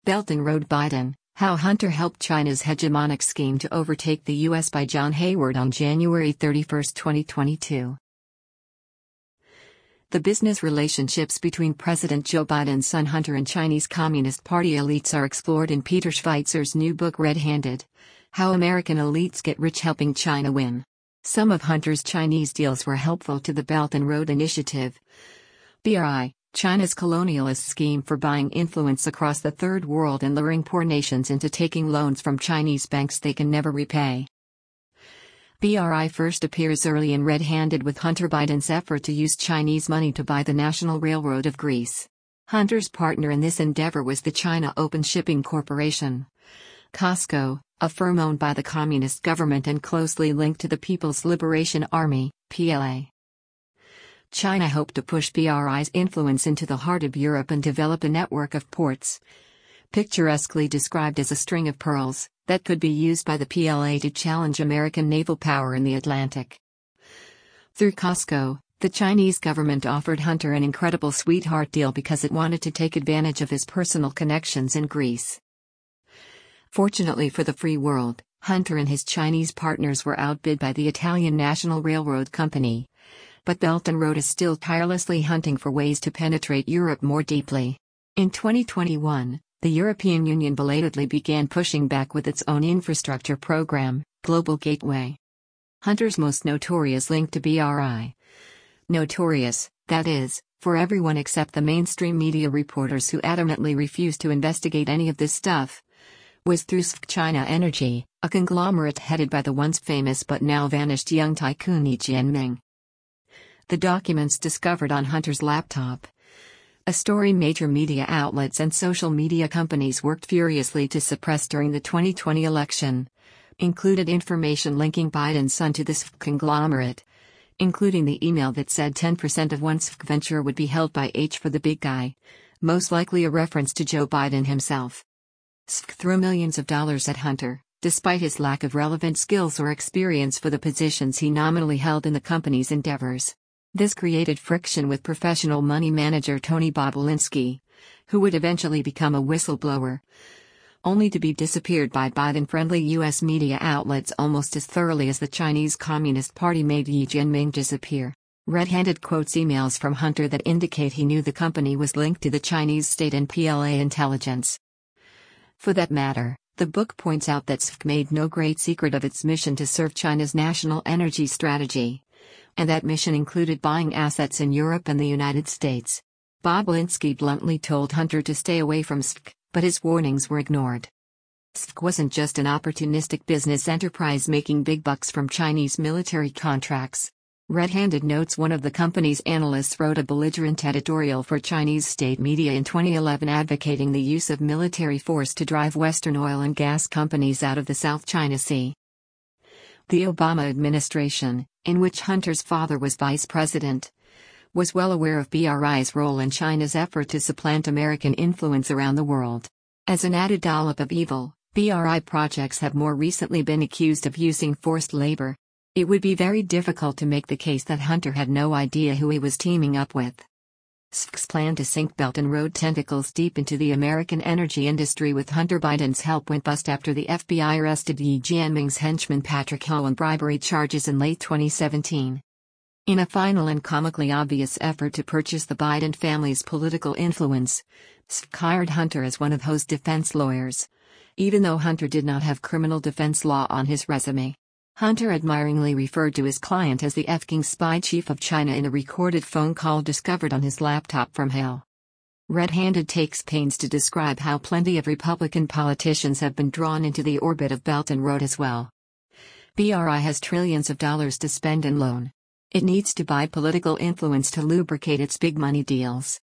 Belt and Road Biden, How Hunter Helped China's Hegemonic Scheme to Overtake the U.S. by John Hayward on January 31, 2022. The business relationships between President Joe Biden's son Hunter and Chinese Communist Party elites are explored in Peter Schweitzer's new book Red-Handed: How American Elites Get Rich Helping China Win. Some of Hunter's Chinese deals were helpful to the Belt and Road Initiative, BRI, China's colonialist scheme for buying influence across the Third World and luring poor nations into taking loans from Chinese banks they can never repay. BRI first appears early in Red-Handed with Hunter Biden's effort to use Chinese money to buy the National Railroad of Greece. Hunter's partner in this endeavor was the China Open Shipping Corporation, COSCO, a firm owned by the communist government and closely linked to the People's Liberation Army, PLA. China hoped to push BRI's influence into the heart of Europe and develop a network of ports, picturesquely described as a string of pearls, that could be used by the PLA to challenge American naval power in the Atlantic. Through COSCO, the Chinese government offered Hunter an incredible sweetheart deal because it wanted to take advantage of his personal connections in Greece. Fortunately for the free world, Hunter and his Chinese partners were outbid by the Italian National Railroad Company. But Belt and Road is still tirelessly hunting for ways to penetrate Europe more deeply. In 2021, the European Union belatedly began pushing back with its own infrastructure program, Global Gateway. Hunter's most notorious link to BRI. Notorious, that is, for everyone except the mainstream media reporters who adamantly refused to investigate any of this stuff, was through SFC China Energy, a conglomerate headed by the once famous but now vanished young tycoon Yi Jianming. The documents discovered on Hunter's laptop, a story major media outlets and social media companies worked furiously to suppress during the 2020 election, included information linking Biden's son to this conglomerate, including the email that said 10% of one's venture would be held by H for the big guy, most likely a reference to Joe Biden himself. SFC threw millions of dollars at Hunter, despite his lack of relevant skills or experience for the positions he nominally held in the company's endeavors. This created friction with professional money manager Tony Bobulinski, who would eventually become a whistleblower, only to be disappeared by Biden-friendly U.S. media outlets almost as thoroughly as the Chinese Communist Party made Yi Jianming disappear. Red-Handed quotes emails from Hunter that indicate he knew the company was linked to the Chinese state and PLA intelligence. For that matter, the book points out that SFC made no great secret of its mission to serve China's national energy strategy, and that mission included buying assets in Europe and the United States. Bobulinski bluntly told Hunter to stay away from SFC, but his warnings were ignored. SFC wasn't just an opportunistic business enterprise making big bucks from Chinese military contracts. Red-Handed notes one of the company's analysts wrote a belligerent editorial for Chinese state media in 2011 advocating the use of military force to drive Western oil and gas companies out of the South China Sea. The Obama administration, in which Hunter's father was vice president, was well aware of BRI's role in China's effort to supplant American influence around the world. As an added dollop of evil, BRI projects have more recently been accused of using forced labor. It would be very difficult to make the case that Hunter had no idea who he was teaming up with. SFC's plan to sink Belt and Road tentacles deep into the American energy industry with Hunter Biden's help went bust after the FBI arrested Yi Jianming's henchman Patrick Ho on bribery charges in late 2017. In a final and comically obvious effort to purchase the Biden family's political influence, SFC hired Hunter as one of Ho's defense lawyers, even though Hunter did not have criminal defense law on his resume. Hunter admiringly referred to his client as the F-King spy chief of China in a recorded phone call discovered on his laptop from hell. Red-Handed takes pains to describe how plenty of Republican politicians have been drawn into the orbit of Belt and Road as well. BRI has trillions of dollars to spend and loan. It needs to buy political influence to lubricate its big money deals.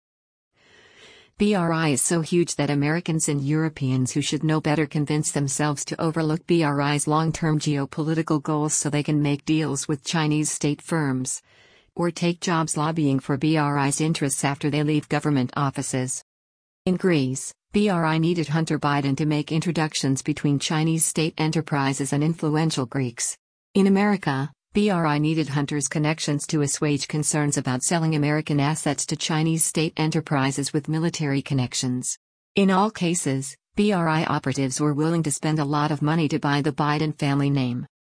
BRI is so huge that Americans and Europeans who should know better convince themselves to overlook BRI's long-term geopolitical goals so they can make deals with Chinese state firms, or take jobs lobbying for BRI's interests after they leave government offices. In Greece, BRI needed Hunter Biden to make introductions between Chinese state enterprises and influential Greeks. In America, BRI needed Hunter's connections to assuage concerns about selling American assets to Chinese state enterprises with military connections. In all cases, BRI operatives were willing to spend a lot of money to buy the Biden family name.